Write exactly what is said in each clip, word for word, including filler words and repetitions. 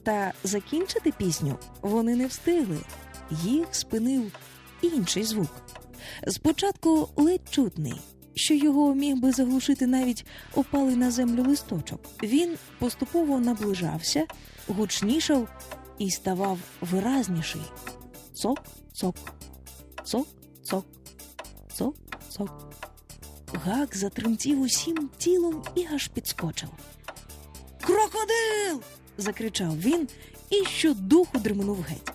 Та закінчити пісню вони не встигли. Їх спинив інший звук. Спочатку ледь чутний, що його міг би заглушити навіть опалий на землю листочок. Він поступово наближався, гучнішав і ставав виразніший. Цок-цок, цок-цок, цок-цок. Гак затремтів усім тілом і аж підскочив. «Крокодил!» – закричав він і щодуху дременув геть.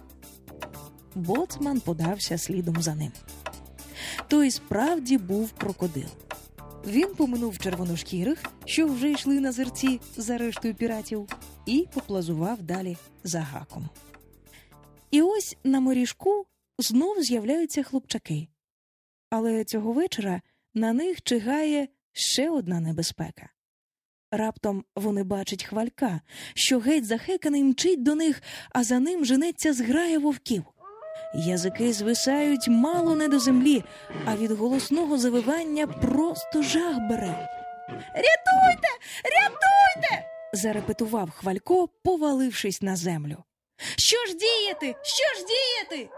Боцман подався слідом за ним. Той справді був крокодил. Він поминув червоношкірих, що вже йшли на зерці за рештою піратів, і поплазував далі за Гаком. І ось на моріжку знов з'являються хлопчаки. Але цього вечора на них чигає ще одна небезпека. Раптом вони бачать Хвалька, що геть захеканий мчить до них, а за ним женеться зграя вовків. Язики звисають мало не до землі, а від голосного завивання просто жах бере. «Рятуйте! Рятуйте!» – зарепетував Хвалько, повалившись на землю. «Що ж діяти? Що ж діяти?»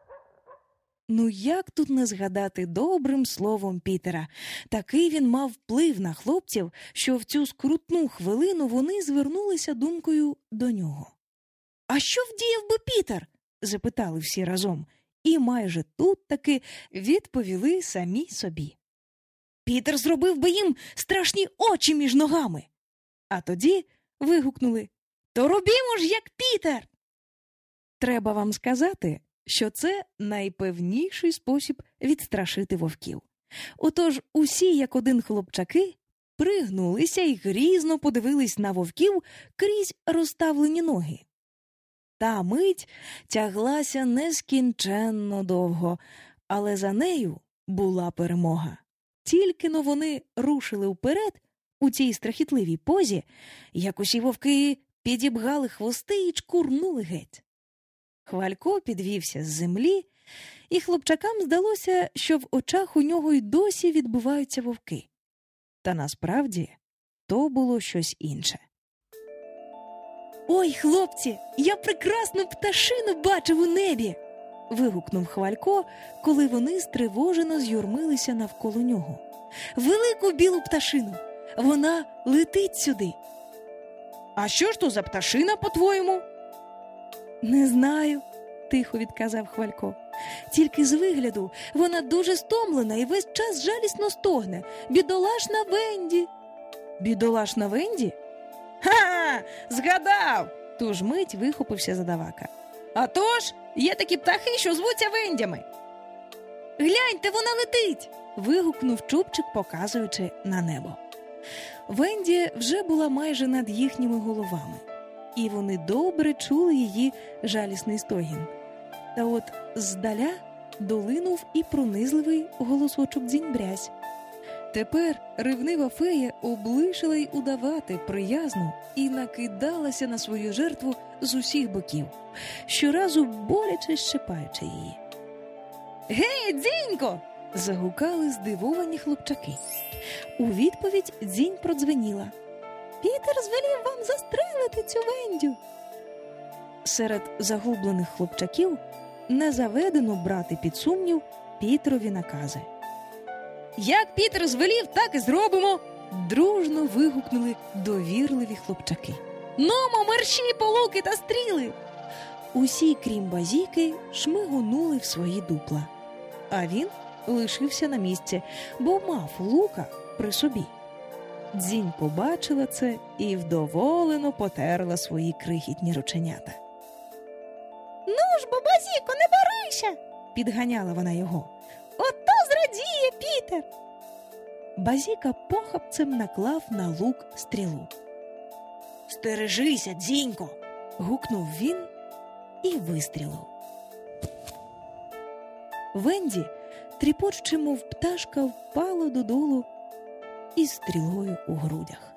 Ну як тут не згадати добрим словом Пітера? Такий він мав вплив на хлопців, що в цю скрутну хвилину вони звернулися думкою до нього. «А що вдіяв би Пітер?» – запитали всі разом, і майже тут таки відповіли самі собі. «Пітер зробив би їм страшні очі між ногами!» А тоді вигукнули: «То робімо ж, як Пітер!» Треба вам сказати, що це найпевніший спосіб відстрашити вовків. Отож усі, як один хлопчаки, пригнулися і грізно подивились на вовків крізь розставлені ноги. Та мить тяглася нескінченно довго, але за нею була перемога. Тільки-но вони рушили вперед у цій страхітливій позі, як усі вовки підібгали хвости і чкурнули геть. Хвалько підвівся з землі, і хлопчакам здалося, що в очах у нього й досі відбиваються вовки. Та насправді то було щось інше. «Ой, хлопці, я прекрасну пташину бачив у небі!» – вигукнув Хвалько, коли вони стривожено з'юрмилися навколо нього. «Велику білу пташину! Вона летить сюди!» «А що ж то за пташина, по-твоєму?» «Не знаю», – тихо відказав Хвалько. «Тільки з вигляду вона дуже стомлена і весь час жалісно стогне. Бідолашна Венді!» «Бідолашна Венді? Ха! Згадав!» Ту ж мить вихопився задавака. «А то ж, є такі птахи, що звуться Вендями!» «Гляньте, вона летить!» – вигукнув Чубчик, показуючи на небо. Венді вже була майже над їхніми головами, і вони добре чули її жалісний стогін. Та от здаля долинув і пронизливий голосочок дзінь-брязь. Тепер ревнива фея облишила й удавати приязну і накидалася на свою жертву з усіх боків, щоразу боляче щепаючи її. «Гей, дзінько!» – загукали здивовані хлопчаки. У відповідь дзінь продзвеніла: «Пітер звелів вам застрелити цю Вендю!» Серед загублених хлопчаків не заведено брати під сумнів Пітерові накази. «Як Пітер звелів, так і зробимо!» – дружно вигукнули довірливі хлопчаки. «Нумо, мерщі по луки та стріли!» Усі, крім Базіки, шмигонули в свої дупла. А він лишився на місці, бо мав лука при собі. Дзінь побачила це і вдоволено потерла свої крихітні рученята. «Ну ж бо, Базіко, не барися!» – підганяла вона його. «Ото зрадіє Пітер!» Базіка похапцем наклав на лук стрілу. «Стережися, дзінько!» – гукнув він і вистрілив. Венді, тріпочучи, мов пташка, впала додолу із стрілою у грудях.